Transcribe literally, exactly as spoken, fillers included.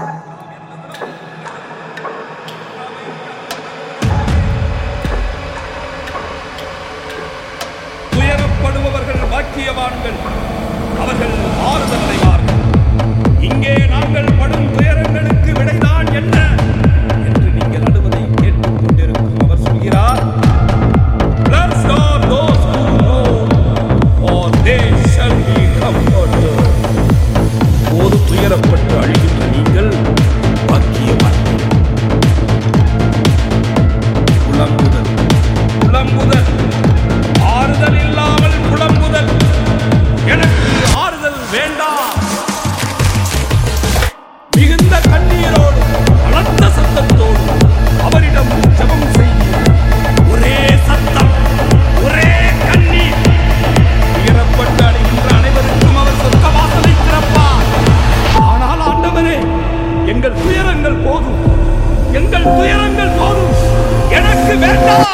துயரப்படுபவர்கள் பாக்கியவான்கள், அவர்கள் ஆறுதல் அடைவார்கள். இங்கே நாங்கள் படும் துயரங்களுக்கு விடைதான் என்ன என்று நீங்கள் அழுவதை கேட்டுக் கொண்டிருக்கும் அவர் சொல்கிறார், Blessed are those who mourn, for they shall be comforted. போது துயரப்பட்டு அழுகின்ற நீங்கள் பாக்கியவான்கள். புலம்புதல் புலம்புதல் ஆறுதல் இல்லாமல் புலம்புதல், எனக்கு ஆறுதல் வேண்டாம். மிகுந்த கண்ணீரோடு பலத்த சத்தத்தோடு அவரிடம் ஜெபம் செய்ய ஒரே சத்தம், ஒரே கண்ணீர். துயரப்பட்டு அடைகின்ற அனைவருக்கும் அவர் சொர்க்க வாசலை திறப்பார். ஆனால் ஆண்டவரே, எங்கள் துயரங்கள் போதும், எங்கள் துயரங்கள் போதும், எனக்கு வேண்டாம்.